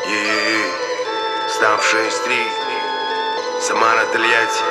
Став 6-3, Самара, Тольятти,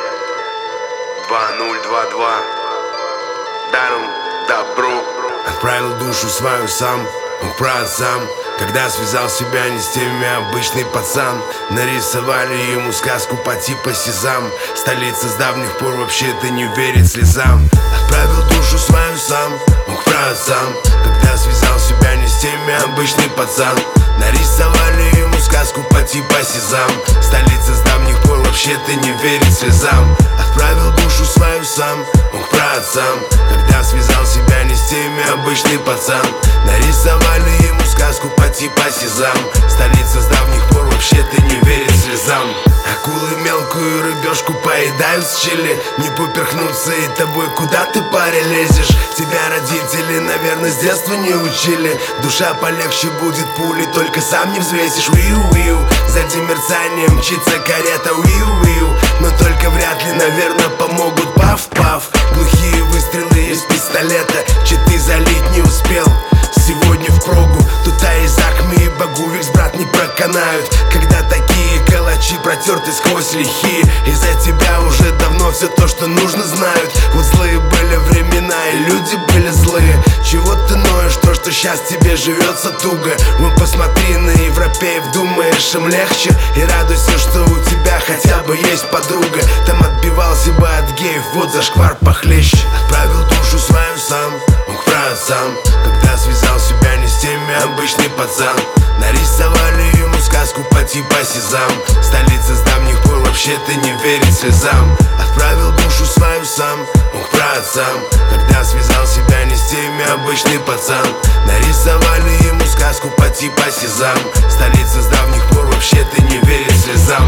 2022. Даром добро. Отправил душу свою сам, мог праотцам, когда связал себя не с теми обычный пацан. Нарисовали ему сказку по типу Сезам. Столица с давних пор вообще-то не верит слезам. Отправил душу свою сам, мог праотцам, когда связал себя не с теми обычный пацан. Нарисовали ему сказку по типу Сезам. Столица с давних пор вообще-то не верит слезам. Отправил душу свою сам, мог праотцам, когда связал себя не с теми обычный пацан. Нарисовали ему сказку по типу Сезам. Столица с давних пор вообще-то не верит слезам. Акулы мелкую рыбешку поедают с чили. Не поперхнуться и тобой куда ты, паря, лезешь? Тебя родители, наверное, с детства не учили. Душа полегче будет пули, только сам не взвесишь. Уиу-уиу, сзади мерцанием мчится карета. Уиу-уиу, но только вряд ли, наверное, помогут. Паф-паф, глухие выстрелы из пистолета. Читы залить не успел сегодня в прогу. Тут Айзакми и Багувикс, брат, не проканают, когда такие калачи протерты сквозь лихие. Из-за тебя уже давно все то, что нужно, знают. Вот злые были времена и люди были злые. Чего ты ноешь, то, что сейчас тебе живется туго? Ну посмотри на европеев, думаешь, им легче? И радуйся, что у тебя хотя бы есть подруга. Там отбивался бы от геев, вот зашквар похлеще. Отправил душу свою сам, мог праотцам, когда связал себя не с теми обычный пацан. Нарисовали ему сказку по типу Сезам. Столица с давних пор вообще-то не верит слезам. Отправил душу свою сам, мог праотцам, когда связал себя не с теми обычный пацан. Нарисовали ему сказку по типу Сезам. Столица с давних пор вообще-то не верит слезам.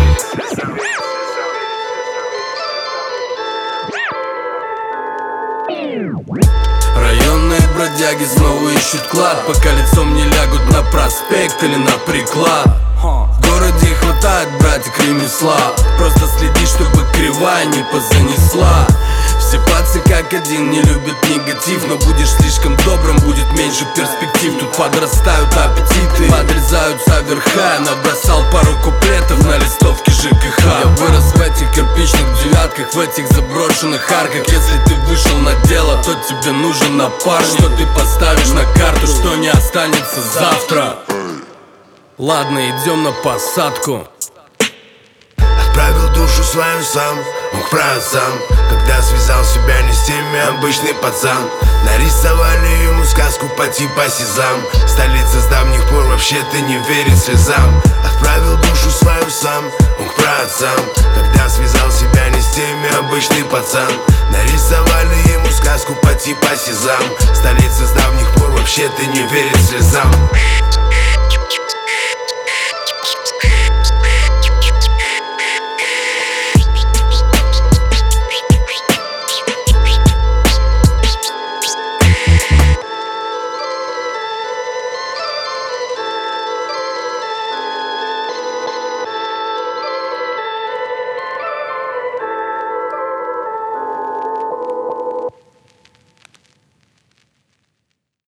Районные бродяги снова ищут клад, пока лицом не лягут на проспект или на приклад. В городе хватает, братик, ремесла. Просто следи, чтобы кривая не позанесла. Все пацы как один не любят негатив, но будешь слишком добрым, будет меньше перспектив. Тут подрастают аппетиты, подрезаются верха. Набросал пару куплетов на листовке ЖКХ. Я вырос в этих кирпичных девятках, в этих заброшенных арках. Если ты вышел на дело, то тебе нужен напарник. Что ты поставишь на карту, что не останется завтра. Ладно, идем на посадку. Отправил душу свою сам, мог праотцам, когда связал себя не с теми обычный пацан. Нарисовали ему сказку по типу Сезам. Столица с давних пор вообще-то не верит слезам. Отправил душу свою сам, мог праотцам, когда связал себя не с теми обычный пацан. Нарисовали ему сказку по типу Сезам. Столица с давних пор вообще-то не верит слезам.